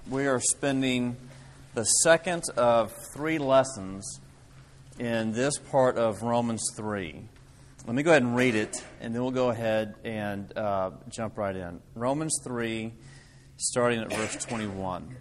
We are spending the second of 3 lessons in this part of Romans 3. Let me go ahead and read it, and then we'll go ahead and jump right in. Romans 3, starting at verse 21.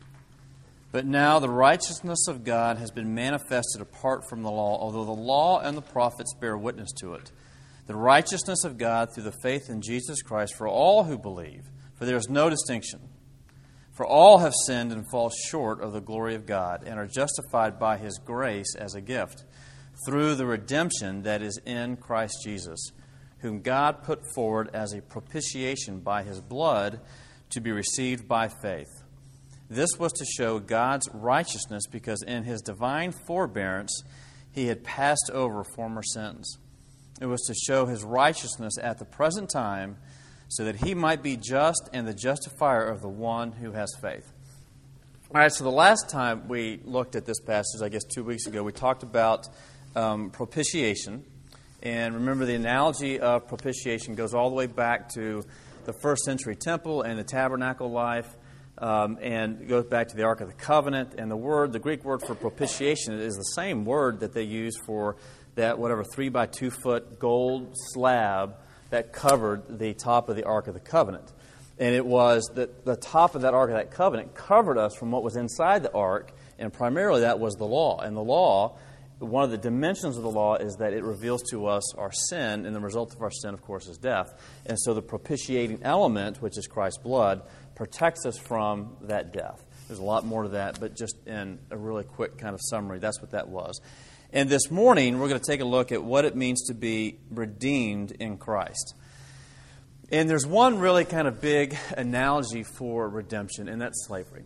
But now the righteousness of God has been manifested apart from the law, although the law and the prophets bear witness to it. The righteousness of God through the faith in Jesus Christ for all who believe, for there is no distinction. For all have sinned and fall short of the glory of God, and are justified by His grace as a gift, through the redemption that is in Christ Jesus, whom God put forward as a propitiation by His blood to be received by faith. This was to show God's righteousness, because in His divine forbearance He had passed over former sins. It was to show His righteousness at the present time, so that He might be just and the justifier of the one who has faith. All right, so the last time we looked at this passage, I guess 2 weeks ago, we talked about propitiation. And remember, the analogy of propitiation goes all the way back to the first century temple and the tabernacle life, and goes back to the Ark of the Covenant. And the Greek word for propitiation is the same word that they use for that 3 by 2 foot gold slab that covered the top of the Ark of the Covenant. And it was that the top of that Ark of that Covenant covered us from what was inside the Ark, and primarily that was the law. And the law, one of the dimensions of the law is that it reveals to us our sin, and the result of our sin, of course, is death. And so the propitiating element, which is Christ's blood, protects us from that death. There's a lot more to that, but just in a really quick kind of summary, that's what that was. And this morning, we're going to take a look at what it means to be redeemed in Christ. And there's one really kind of big analogy for redemption, and that's slavery.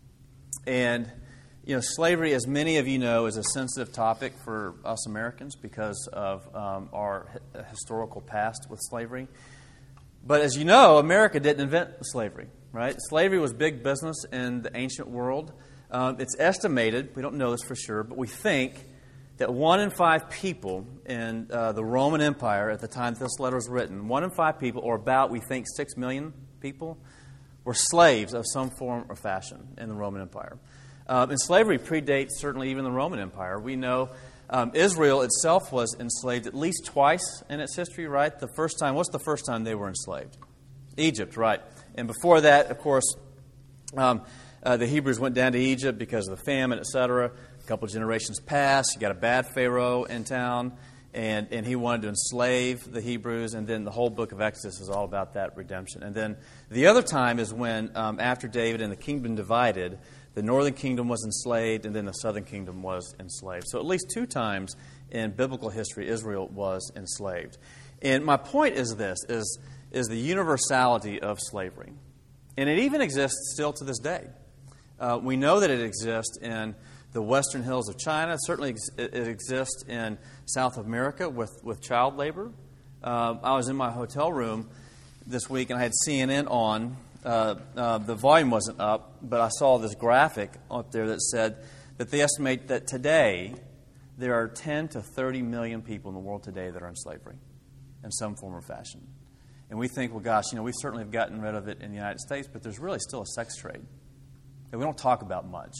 And, slavery, as many of you know, is a sensitive topic for us Americans because of our historical past with slavery. But as you know, America didn't invent slavery, right? Slavery was big business in the ancient world. It's estimated, we don't know this for sure, but we think that 1 in 5 people in the Roman Empire at the time this letter was written, 1 in 5 people, or about, we think, 6 million people, were slaves of some form or fashion in the Roman Empire. And slavery predates certainly even the Roman Empire. We know Israel itself was enslaved at least twice in its history, right? What's the first time they were enslaved? Egypt, right. And before that, of course, the Hebrews went down to Egypt because of the famine, etc. A couple of generations passed. You got a bad Pharaoh in town, and he wanted to enslave the Hebrews, and then the whole book of Exodus is all about that redemption. And then the other time is when, after David and the kingdom divided, the northern kingdom was enslaved, and then the southern kingdom was enslaved. So at least 2 times in biblical history, Israel was enslaved. And my point is this, is the universality of slavery. And it even exists still to this day. We know that it exists in the western hills of China. Certainly it exists in South America with child labor. I was in my hotel room this week, and I had CNN on. The volume wasn't up, but I saw this graphic up there that said that they estimate that today there are 10 to 30 million people in the world today that are in slavery in some form or fashion. And we think, well, gosh, we certainly have gotten rid of it in the United States, but there's really still a sex trade that we don't talk about much.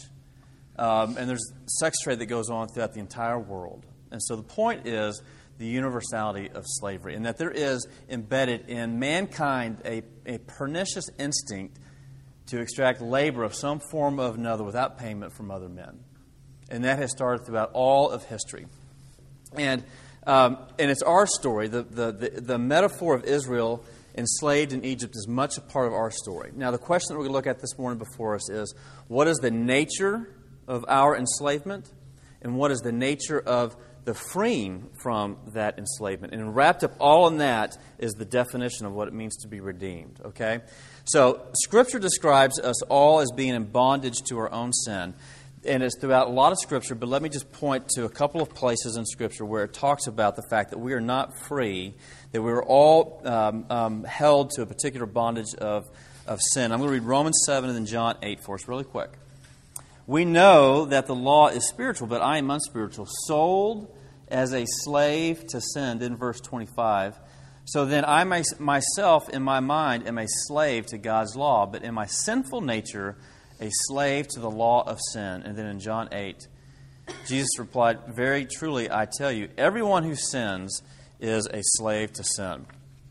And there's sex trade that goes on throughout the entire world. And so the point is the universality of slavery, and that there is embedded in mankind a pernicious instinct to extract labor of some form or another without payment from other men. And that has started throughout all of history. And it's our story. The metaphor of Israel enslaved in Egypt is much a part of our story. Now, the question that we're going to look at this morning before us is, what is the nature of our enslavement, and what is the nature of the freeing from that enslavement? And wrapped up all in that is the definition of what it means to be redeemed, okay? So, Scripture describes us all as being in bondage to our own sin. And it's throughout a lot of Scripture, but let me just point to a couple of places in Scripture where it talks about the fact that we are not free, that we are all held to a particular bondage of sin. I'm going to read Romans 7 and then John 8 for us really quick. We know that the law is spiritual, but I am unspiritual, sold as a slave to sin, in verse 25. So then I myself, in my mind, am a slave to God's law, but in my sinful nature, a slave to the law of sin. And then in John 8, Jesus replied, very truly, I tell you, everyone who sins is a slave to sin.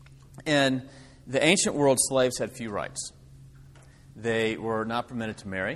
In the ancient world, slaves had few rights. They were not permitted to marry.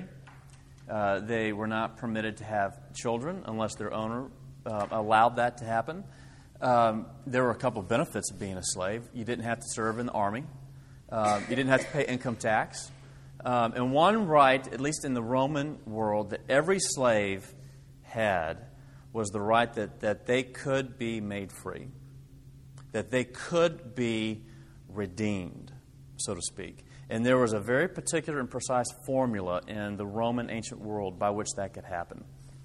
They were not permitted to have children unless their owner allowed that to happen. There were a couple of benefits of being a slave. You didn't have to serve in the army. You didn't have to pay income tax. And one right, at least in the Roman world, that every slave had was the right that they could be made free, that they could be redeemed, so to speak. And there was a very particular and precise formula in the Roman ancient world by which that could happen.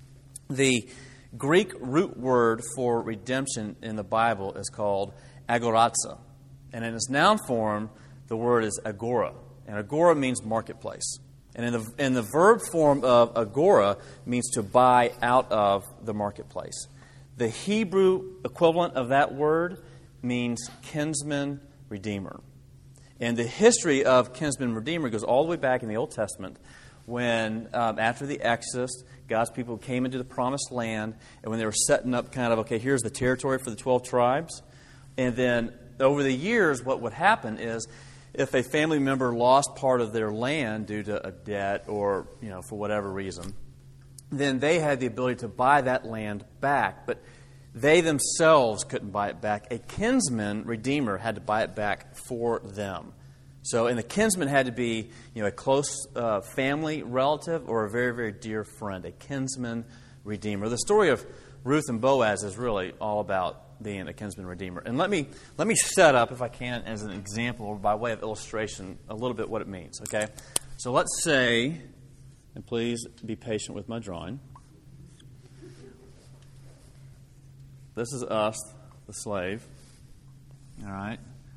The Greek root word for redemption in the Bible is called agorazo. And in its noun form, the word is agora. And agora means marketplace. And in the verb form of agora means to buy out of the marketplace. The Hebrew equivalent of that word means kinsman redeemer. And the history of kinsman redeemer goes all the way back in the Old Testament when, after the Exodus, God's people came into the Promised Land, and when they were setting up kind of, okay, here's the territory for the 12 tribes. And then over the years, what would happen is if a family member lost part of their land due to a debt or, for whatever reason, then they had the ability to buy that land back. But they themselves couldn't buy it back. A kinsman redeemer had to buy it back for them. And the kinsman had to be, a close family relative or a very, very dear friend, a kinsman redeemer. The story of Ruth and Boaz is really all about being a kinsman redeemer. And let me set up, if I can, as an example or by way of illustration, a little bit what it means. Okay, so let's say, and please be patient with my drawing. This is us, the slave. All right.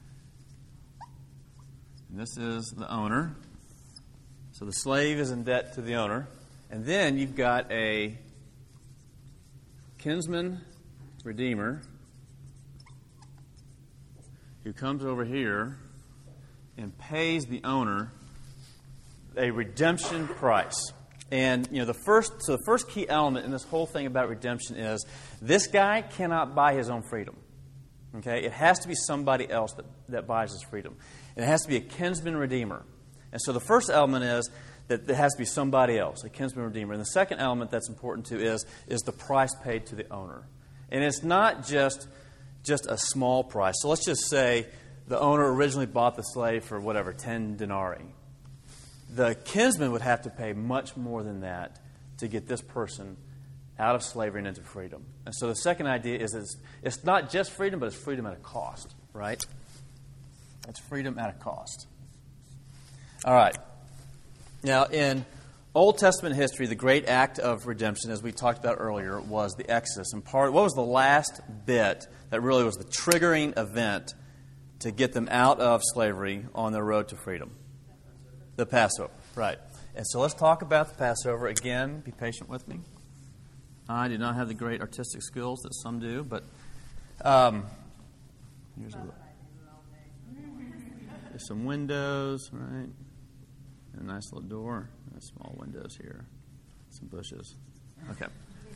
And this is the owner. So the slave is in debt to the owner. And then you've got a kinsman redeemer who comes over here and pays the owner a redemption price. And the first key element in this whole thing about redemption is this guy cannot buy his own freedom. Okay, it has to be somebody else that buys his freedom, and it has to be a kinsman redeemer. And so the first element is that it has to be somebody else, a kinsman redeemer. And the second element that's important too is the price paid to the owner, and it's not just a small price. So let's just say the owner originally bought the slave for 10 denarii. The kinsman would have to pay much more than that to get this person out of slavery and into freedom. And so the second idea is it's not just freedom, but it's freedom at a cost, right? It's freedom at a cost. All right. Now, in Old Testament history, the great act of redemption, as we talked about earlier, was the Exodus. And what was the last bit that really was the triggering event to get them out of slavery on their road to freedom? The Passover, right. And so let's talk about the Passover. Again, be patient with me. I do not have the great artistic skills that some do, but there's some windows, right? And a nice little door. There's small windows here. Some bushes. Okay.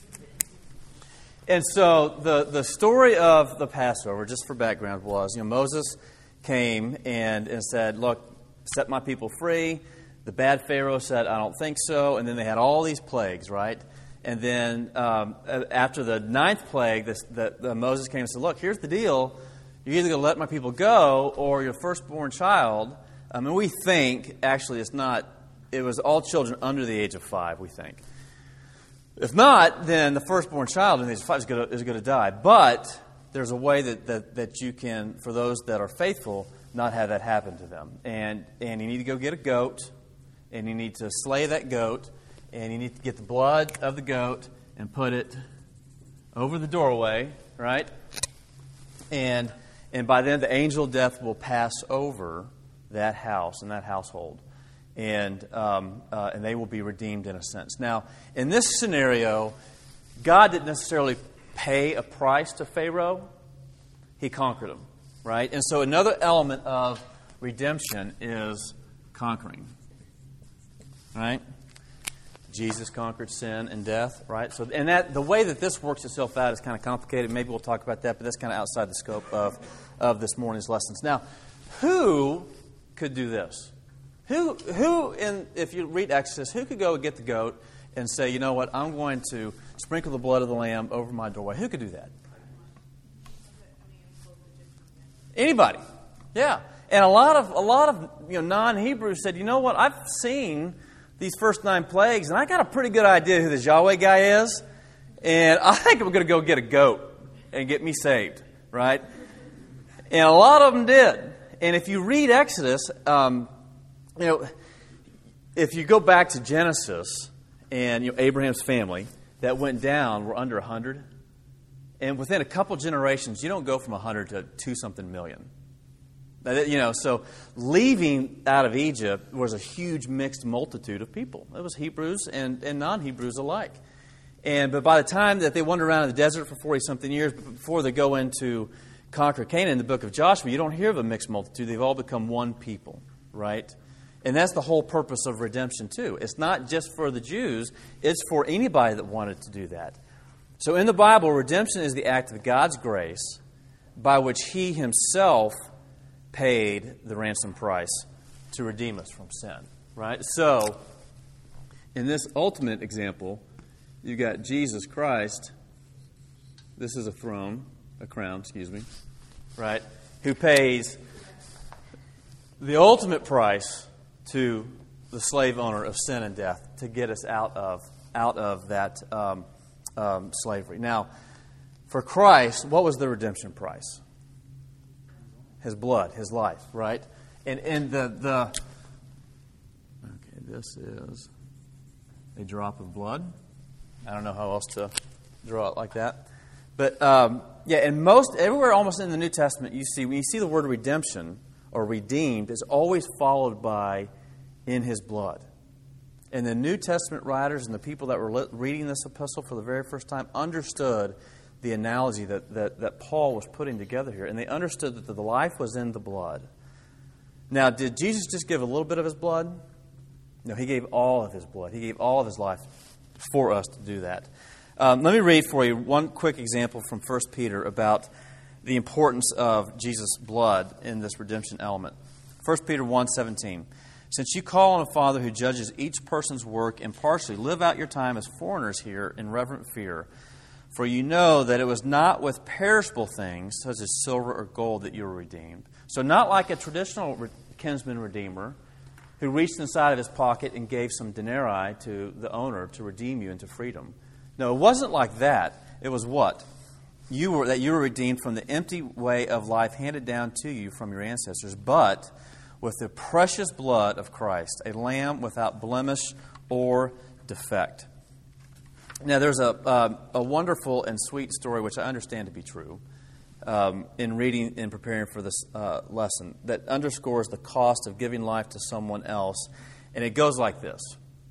And so the story of the Passover, just for background, was Moses came and said, look, set my people free. The bad Pharaoh said, I don't think so. And then they had all these plagues, right? And then after the 9th plague, Moses came and said, look, here's the deal. You're either going to let my people go or your firstborn child. And we think, actually, it was all children under the age of 5, we think. If not, then the firstborn child under the age of 5 is going to die. But there's a way that you can, for those that are faithful, not have that happen to them. And you need to go get a goat, and you need to slay that goat, and you need to get the blood of the goat and put it over the doorway, right? And by then the angel of death will pass over that house and that household, and they will be redeemed in a sense. Now, in this scenario, God didn't necessarily pay a price to Pharaoh; He conquered him, right? And so another element of redemption is conquering. right? Jesus conquered sin and death, right? So, and that the way that this works itself out is kind of complicated. Maybe we'll talk about that, but that's kind of outside the scope of this morning's lessons. Now, who could do this? If you read Exodus, who could go get the goat and say, you know what, I'm going to sprinkle the blood of the lamb over my doorway? Who could do that? Anybody, yeah. And a lot of non-Hebrews said, you know what, I've seen these first 9 plagues, and I got a pretty good idea who this Yahweh guy is, and I think I'm going to go get a goat and get me saved, right? And a lot of them did. And if you read Exodus, if you go back to Genesis and Abraham's family that went down were under 100, and within a couple generations, you don't go from 100 to 2-something million. So leaving out of Egypt was a huge mixed multitude of people. It was Hebrews and non-Hebrews alike. But by the time that they wandered around in the desert for 40-something years, before they go into conquer Canaan in the book of Joshua, you don't hear of a mixed multitude. They've all become one people, right? And that's the whole purpose of redemption, too. It's not just for the Jews. It's for anybody that wanted to do that. So in the Bible, redemption is the act of God's grace by which He Himself paid the ransom price to redeem us from sin, right? So, in this ultimate example, you've got Jesus Christ. This is a crown, right? Who pays the ultimate price to the slave owner of sin and death to get us out of that slavery. Now, for Christ, what was the redemption price? His blood, His life, right? And this is a drop of blood. I don't know how else to draw it like that. But, and everywhere almost in the New Testament, when you see the word redemption or redeemed, it's always followed by in His blood. And the New Testament writers and the people that were reading this epistle for the very first time understood the analogy that Paul was putting together here. And they understood that the life was in the blood. Now, did Jesus just give a little bit of His blood? No, He gave all of His blood. He gave all of His life for us to do that. Let me read for you one quick example from 1 Peter about the importance of Jesus' blood in this redemption element. 1 Peter 1:17. Since you call on a Father who judges each person's work impartially, live out your time as foreigners here in reverent fear. For you know that it was not with perishable things, such as silver or gold, that you were redeemed. So not like a traditional kinsman redeemer who reached inside of his pocket and gave some denarii to the owner to redeem you into freedom. No, it wasn't like that. It was what? You were redeemed from the empty way of life handed down to you from your ancestors, but with the precious blood of Christ, a lamb without blemish or defect. Now, there's a wonderful and sweet story, which I understand to be true, in reading and preparing for this lesson, that underscores the cost of giving life to someone else. And it goes like this.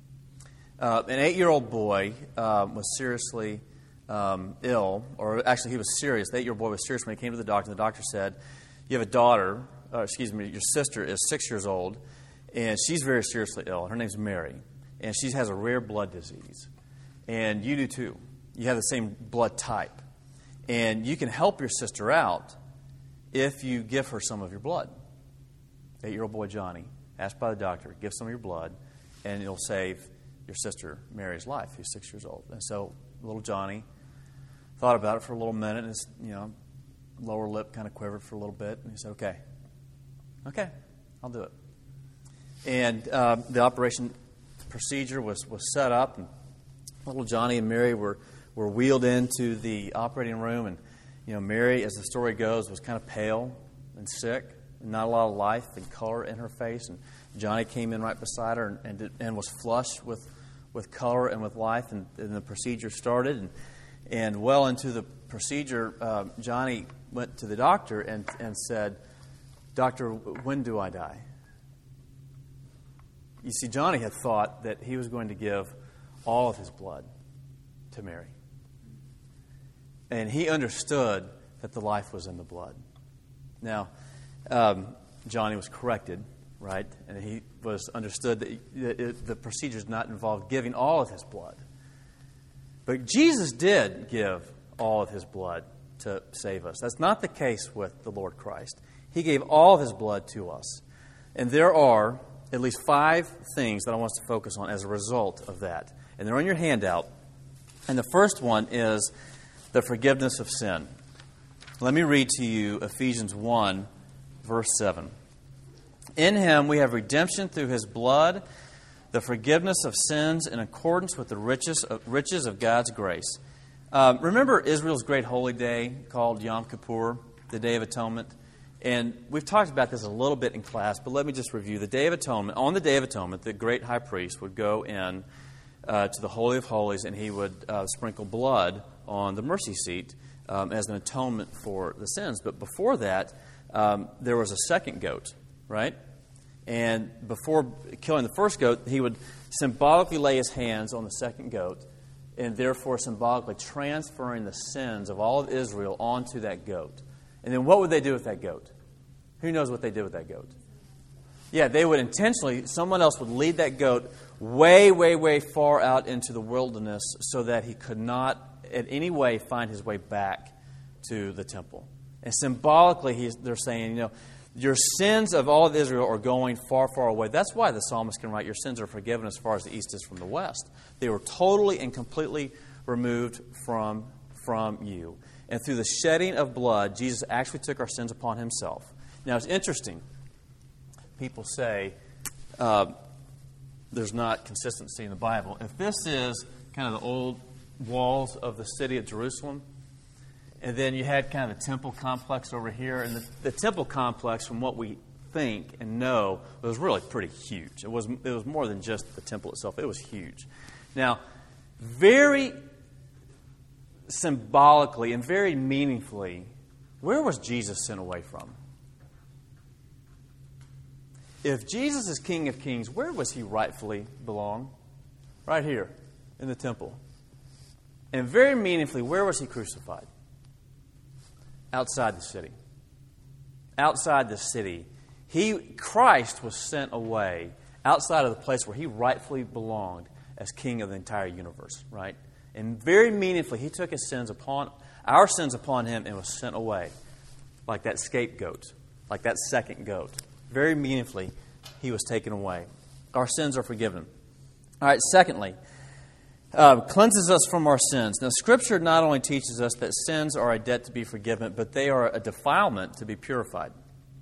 An 8-year-old boy was seriously ill, or actually he was serious. The 8-year-old boy was serious when he came to the doctor. The doctor said, you have a daughter, your sister is 6 years old, and she's very seriously ill. Her name's Mary, and she has a rare blood disease. And you do too. You have the same blood type. And you can help your sister out if you give her some of your blood. 8-year-old boy Johnny, asked by the doctor, give some of your blood, and it'll save your sister Mary's life, who's 6 years old. And so little Johnny thought about it for a little minute, and his lower lip kind of quivered for a little bit, and he said, okay, I'll do it. And the operation procedure was set up, and little Johnny and Mary were wheeled into the operating room, and Mary, as the story goes, was kind of pale and sick, and not a lot of life and color in her face. And Johnny came in right beside her and was flush with color and with life, and the procedure started. And well into the procedure, Johnny went to the doctor and said, "Doctor, when do I die?" You see, Johnny had thought that he was going to give all of his blood to Mary. And he understood that the life was in the blood. Now, Johnny was corrected right? And he was understood that the procedure did not involve giving all of his blood. But Jesus did give all of his blood to save us. That's not the case with the Lord Christ. He gave all of his blood to us. And there are at least 5 things that I want us to focus on as a result of that. And they're on your handout. And the first one is the forgiveness of sin. Let me read to you Ephesians 1, verse 7. In him we have redemption through his blood, the forgiveness of sins in accordance with the riches of God's grace. Remember Israel's great holy day called Yom Kippur, the Day of Atonement? And we've talked about this a little bit in class, but let me just review. The Day of Atonement, on the Day of Atonement, the great high priest would go in to the Holy of Holies, and he would sprinkle blood on the mercy seat as an atonement for the sins. But before that, there was a second goat, right? And before killing the first goat, he would symbolically lay his hands on the second goat, and therefore symbolically transferring the sins of all of Israel onto that goat. And then what would they do with that goat? Who knows what they did with that goat? Yeah, they would intentionally, someone else would lead that goat way, way, way far out into the wilderness so that he could not in any way find his way back to the temple. And symbolically, they're saying, your sins of all of Israel are going far, far away. That's why the psalmist can write, your sins are forgiven as far as the east is from the west. They were totally and completely removed from you. And through the shedding of blood, Jesus actually took our sins upon himself. Now, it's interesting. People say there's not consistency in the Bible. If this is kind of the old walls of the city of Jerusalem, and then you had kind of the temple complex over here, and the temple complex, from what we think and know, was really pretty huge. It was more than just the temple itself. It was huge. Now, very symbolically and very meaningfully, where was Jesus sent away from? If Jesus is King of Kings, where was he rightfully belong? Right here, in the temple. And very meaningfully, where was he crucified? Outside the city. Outside the city. Christ was sent away outside of the place where he rightfully belonged as King of the entire universe, right? And very meaningfully, he took our sins upon him and was sent away like that scapegoat, like that second goat. Very meaningfully, he was taken away. Our sins are forgiven. All right, secondly, cleanses us from our sins. Now, Scripture not only teaches us that sins are a debt to be forgiven, but they are a defilement to be purified.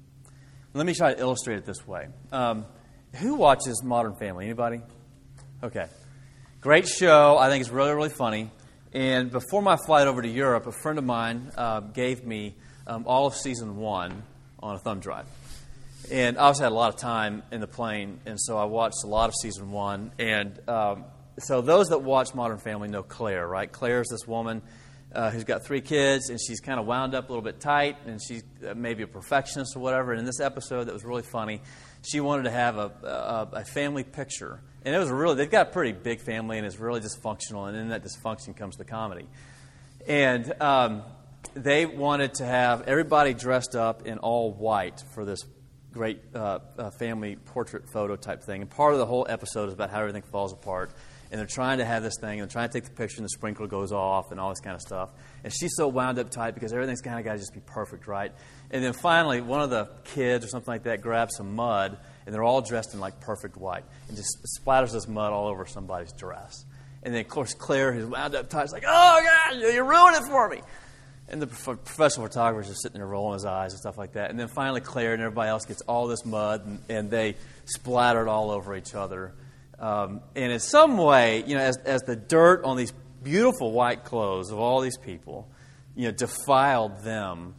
Let me try to illustrate it this way. Who watches Modern Family? Anybody? Okay. Great show. I think it's really, really funny. And before my flight over to Europe, a friend of mine gave me all of season 1 on a thumb drive. And I obviously had a lot of time in the plane, and so I watched a lot of season 1. And so those that watch Modern Family know Claire, right? Claire's this woman who's got 3 kids, and she's kind of wound up a little bit tight, and she's maybe a perfectionist or whatever. And in this episode that was really funny, she wanted to have a family picture. And it was they've got a pretty big family, and it's really dysfunctional, and in that dysfunction comes the comedy. And they wanted to have everybody dressed up in all white for this great family portrait photo type thing. And part of the whole episode is about how everything falls apart. And they're trying to have this thing, and they're trying to take the picture, and the sprinkler goes off, and all this kind of stuff. And she's so wound up tight because everything's kind of got to just be perfect, right? And then finally, one of the kids or something like that grabs some mud, and they're all dressed in like perfect white, and just splatters this mud all over somebody's dress. And then, of course, Claire, who's wound up tight, is like, "Oh God, you ruined it for me!" And the professional photographer is just sitting there rolling his eyes and stuff like that. And then finally, Claire and everybody else gets all this mud, and they splatter it all over each other. And in some way, as the dirt on these beautiful white clothes of all these people, defiled them,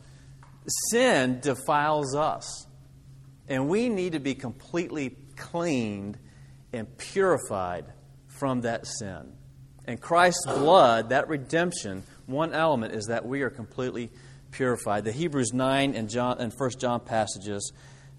sin defiles us. And we need to be completely cleaned and purified from that sin. And Christ's blood, that redemption, one element is that we are completely purified. The Hebrews 9 and 1 John passages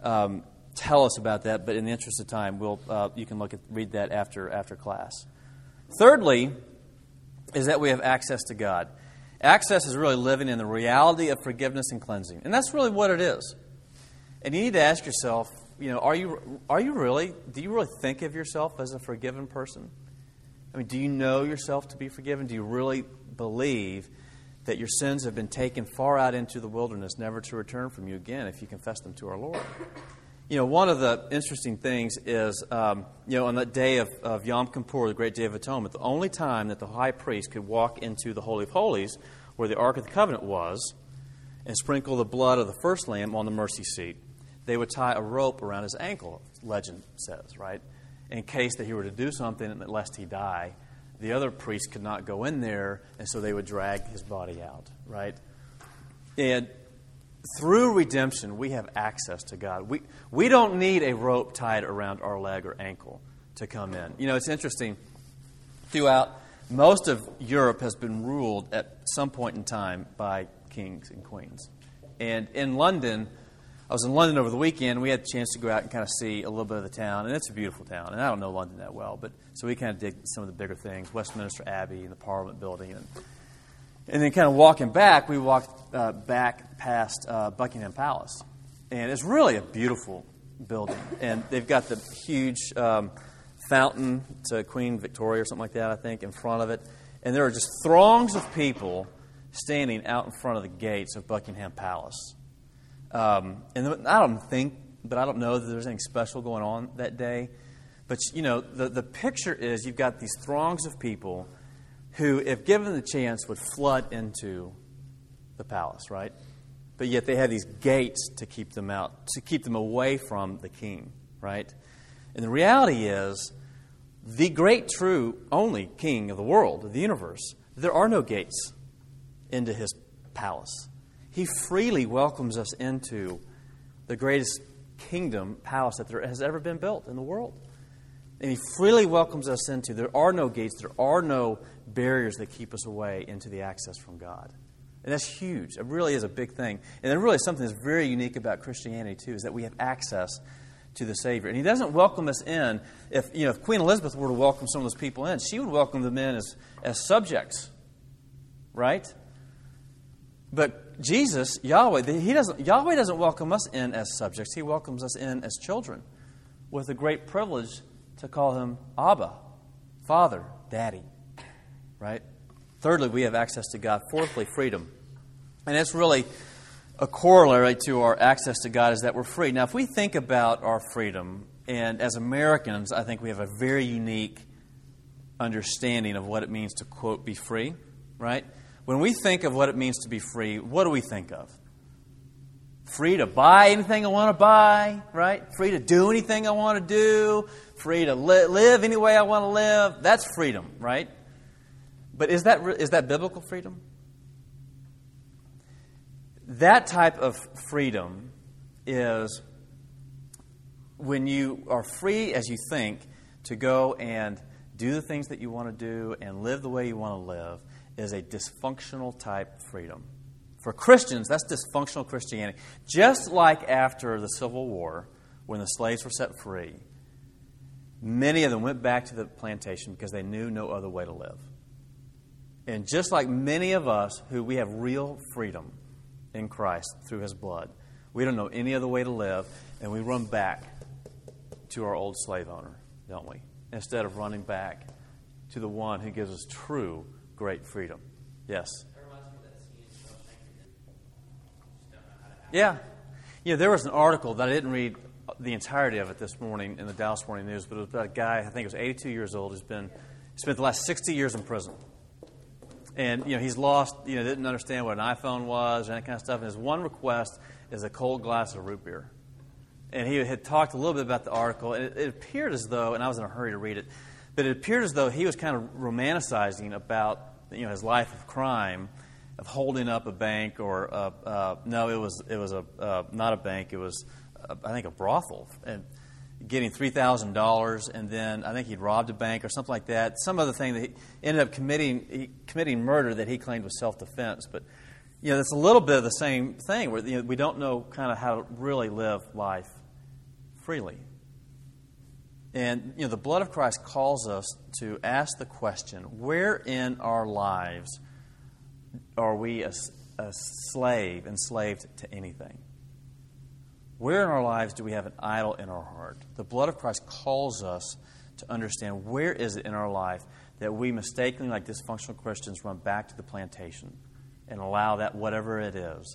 tell us about that, but in the interest of time, you can read that after class. Thirdly, is that we have access to God. Access is really living in the reality of forgiveness and cleansing, and that's really what it is. And you need to ask yourself, are you really? Do you really think of yourself as a forgiven person? I mean, do you know yourself to be forgiven? Do you really believe that your sins have been taken far out into the wilderness, never to return from you again if you confess them to our Lord? One of the interesting things is, on that day of Yom Kippur, the great day of atonement, the only time that the high priest could walk into the Holy of Holies, where the Ark of the Covenant was, and sprinkle the blood of the first lamb on the mercy seat, they would tie a rope around his ankle, legend says, right? In case that he were to do something lest he die, the other priest could not go in there, and so they would drag his body out, right? And through redemption, we have access to God. We don't need a rope tied around our leg or ankle to come in. It's interesting. Throughout, most of Europe has been ruled at some point in time by kings and queens. And in London, I was in London over the weekend. We had a chance to go out and kind of see a little bit of the town, and it's a beautiful town. And I don't know London that well, but so we kind of did some of the bigger things, Westminster Abbey and the Parliament Building. And then kind of walking back, we walked back past Buckingham Palace. And it's really a beautiful building. And they've got the huge fountain to Queen Victoria or something like that, I think, in front of it. And there are just throngs of people standing out in front of the gates of Buckingham Palace. And I don't know that there's anything special going on that day. But, the picture is you've got these throngs of people who, if given the chance, would flood into the palace, right? But yet they have these gates to keep them out, to keep them away from the king, right? And the reality is, the great, true, only king of the world, of the universe, there are no gates into his palace. He freely welcomes us into the greatest kingdom, palace that there has ever been built in the world. And he freely welcomes us into. There are no gates. There are no barriers that keep us away into the access from God. And that's huge. It really is a big thing. And there really is something that's very unique about Christianity, too, is that we have access to the Savior. And he doesn't welcome us in. If Queen Elizabeth were to welcome some of those people in, she would welcome them in as subjects, right? But Jesus, Yahweh doesn't welcome us in as subjects. He welcomes us in as children with the great privilege to call him Abba, Father, Daddy, right? Thirdly, we have access to God. Fourthly, freedom. And it's really a corollary to our access to God is that we're free. Now, if we think about our freedom, and as Americans, I think we have a very unique understanding of what it means to, quote, be free, right? When we think of what it means to be free, what do we think of? Free to buy anything I want to buy, right? Free to do anything I want to do. Free to live any way I want to live. That's freedom, right? But is that biblical freedom? That type of freedom is when you are free as you think to go and do the things that you want to do and live the way you want to live is a dysfunctional type freedom. For Christians, that's dysfunctional Christianity. Just like after the Civil War, when the slaves were set free, many of them went back to the plantation because they knew no other way to live. And just like many of us who we have real freedom in Christ through his blood, we don't know any other way to live, and we run back to our old slave owner, don't we? Instead of running back to the one who gives us true great freedom. Yes? Yeah. There was an article that I didn't read the entirety of it this morning in the Dallas Morning News, but it was about a guy, I think he was 82 years old, who's spent the last 60 years in prison. And, he's lost, didn't understand what an iPhone was and that kind of stuff. And his one request is a cold glass of root beer. And he had talked a little bit about the article, and it appeared as though, and I was in a hurry to read it, but it appeared as though he was kind of romanticizing about, his life of crime, of holding up a bank or, no, it was not a bank, it was, I think, a brothel, and getting $3,000, and then I think he'd robbed a bank or something like that. Some other thing that he ended up committing murder that he claimed was self-defense. But, it's a little bit of the same thing where we don't know kind of how to really live life freely. And, the blood of Christ calls us to ask the question, where in our lives are we a slave, enslaved to anything? Where in our lives do we have an idol in our heart? The blood of Christ calls us to understand where is it in our life that we mistakenly, like dysfunctional Christians, run back to the plantation and allow that, whatever it is,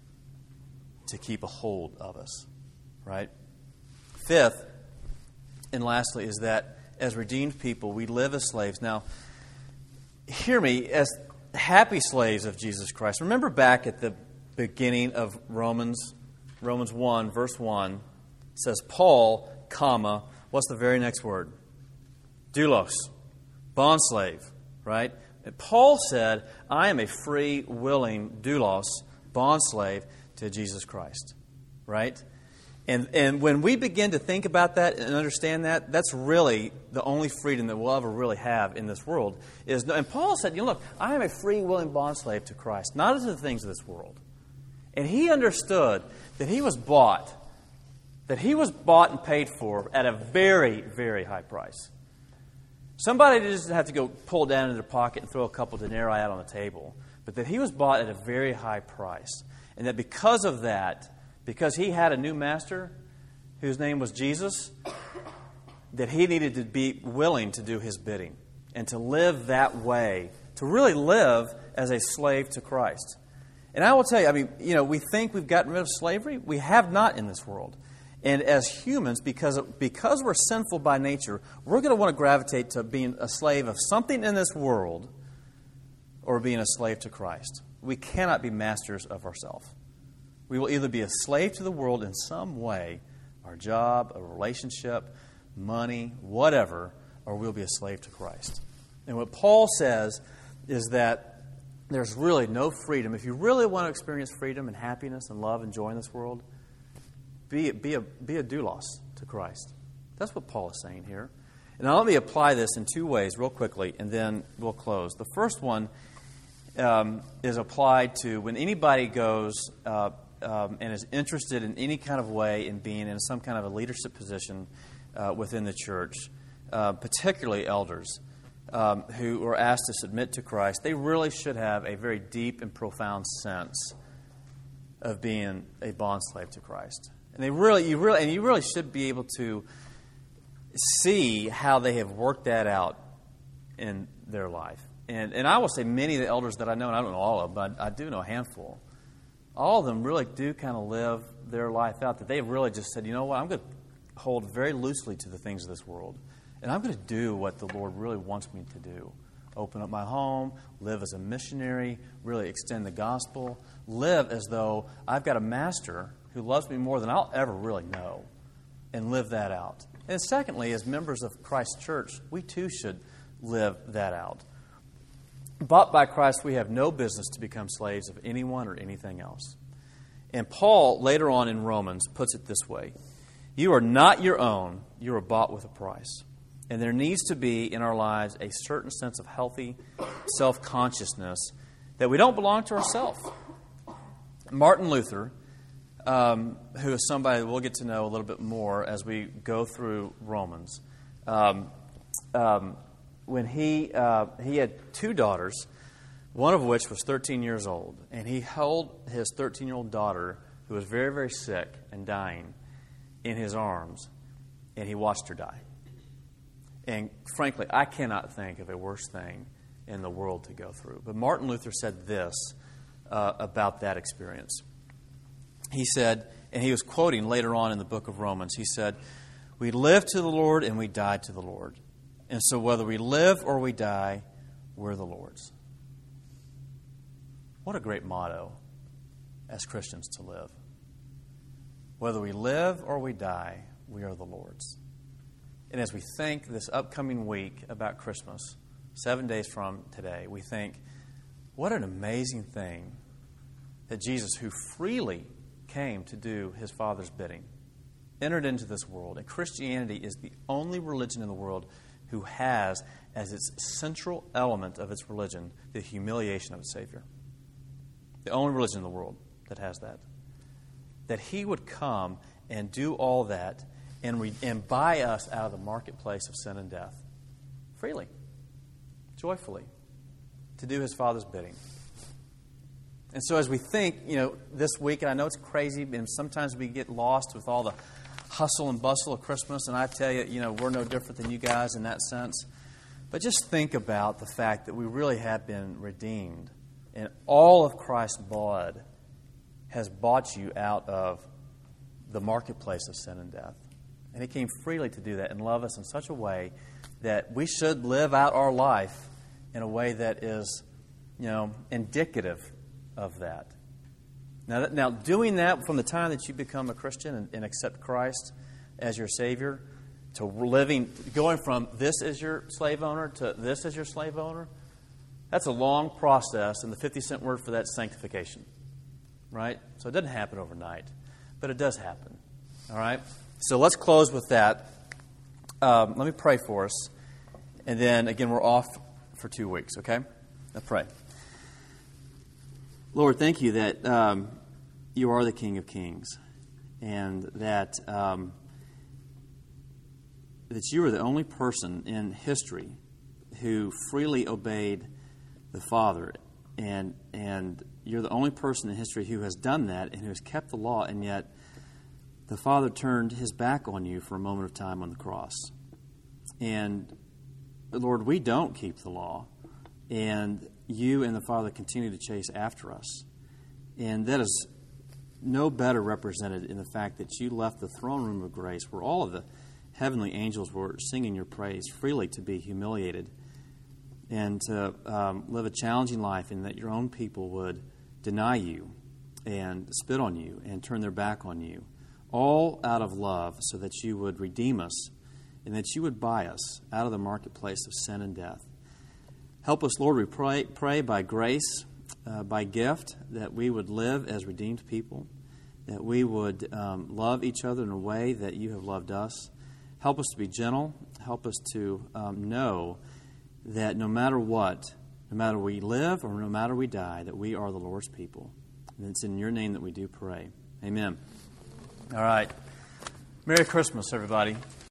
to keep a hold of us, right? Fifth, and lastly, is that as redeemed people, we live as slaves. Now, hear me, as happy slaves of Jesus Christ. Remember back at the beginning of Romans 1, verse 1, it says, Paul, comma, what's the very next word? Doulos, bondslave, right? And Paul said, I am a free, willing doulos, bondslave to Jesus Christ, right? And when we begin to think about that and understand that, that's really the only freedom that we'll ever really have in this world. And Paul said, look, I am a free, willing bondslave to Christ, not to the things of this world. And he understood that he was bought and paid for at a very, very high price. Somebody doesn't have to go pull down into their pocket and throw a couple denarii out on the table, but that he was bought at a very high price. And that because of that, because he had a new master whose name was Jesus, that he needed to be willing to do his bidding and to live that way, to really live as a slave to Christ. And I will tell you, we think we've gotten rid of slavery. We have not in this world. And as humans, because we're sinful by nature, we're going to want to gravitate to being a slave of something in this world or being a slave to Christ. We cannot be masters of ourselves. We will either be a slave to the world in some way, our job, a relationship, money, whatever, or we'll be a slave to Christ. And what Paul says is that there's really no freedom. If you really want to experience freedom and happiness and love and joy in this world, be a doulos to Christ. That's what Paul is saying here. And now let me apply this in two ways real quickly, and then we'll close. The first one is applied to when anybody goes and is interested in any kind of way in being in some kind of a leadership position within the church, particularly elders who are asked to submit to Christ. They really should have a very deep and profound sense of being a bondslave to Christ. And you really should be able to see how they have worked that out in their life. And I will say many of the elders that I know, and I don't know all of them, but I do know a handful, all of them really do kind of live their life out, that they've really just said, you know what, I'm going to hold very loosely to the things of this world. And I'm going to do what the Lord really wants me to do. Open up my home, live as a missionary, really extend the gospel, live as though I've got a master who loves me more than I'll ever really know, and live that out. And secondly, as members of Christ's church, we too should live that out. Bought by Christ, we have no business to become slaves of anyone or anything else. And Paul, later on in Romans, puts it this way: you are not your own, you are bought with a price. And there needs to be in our lives a certain sense of healthy self-consciousness that we don't belong to ourselves. Martin Luther, who is somebody that we'll get to know a little bit more as we go through Romans, when he had two daughters, one of which was 13 years old, and he held his 13-year-old daughter, who was very, very sick and dying, in his arms, and he watched her die. And frankly, I cannot think of a worse thing in the world to go through. But Martin Luther said this about that experience. He said, and he was quoting later on in the book of Romans, he said, we live to the Lord and we die to the Lord. And so whether we live or we die, we're the Lord's. What a great motto as Christians to live. Whether we live or we die, we are the Lord's. And as we think this upcoming week about Christmas, 7 days from today, we think, what an amazing thing that Jesus, who freely came to do his Father's bidding, entered into this world. And Christianity is the only religion in the world who has as its central element of its religion the humiliation of its Savior. The only religion in the world that has that. That he would come and do all that and buy us out of the marketplace of sin and death. Freely. Joyfully. To do his Father's bidding. And so as we think, this week, and I know it's crazy, and sometimes we get lost with all the hustle and bustle of Christmas, and I tell you, we're no different than you guys in that sense. But just think about the fact that we really have been redeemed, and all of Christ's blood has bought you out of the marketplace of sin and death. And He came freely to do that and love us in such a way that we should live out our life in a way that is, indicative of that. Now, doing that from the time that you become a Christian and accept Christ as your Savior, to going from this is your slave owner to this is your slave owner, that's a long process, and the 50-cent word for that is sanctification. Right? So it doesn't happen overnight, but it does happen. All right? So let's close with that. Let me pray for us, and then, again, we're off for 2 weeks, okay? Let's pray. Lord, thank you that you are the King of Kings, and that you are the only person in history who freely obeyed the Father, and you're the only person in history who has done that and who has kept the law, and yet the Father turned His back on you for a moment of time on the cross. And, Lord, we don't keep the law, and you and the Father continue to chase after us. And that is no better represented in the fact that you left the throne room of grace where all of the heavenly angels were singing your praise freely to be humiliated and to live a challenging life, and that your own people would deny you and spit on you and turn their back on you, all out of love, so that you would redeem us and that you would buy us out of the marketplace of sin and death. Help us, Lord, we pray by grace, by gift, that we would live as redeemed people, that we would love each other in a way that you have loved us. Help us to be gentle. Help us to know that no matter what, no matter we live or no matter we die, that we are the Lord's people. And it's in your name that we do pray. Amen. All right. Merry Christmas, everybody.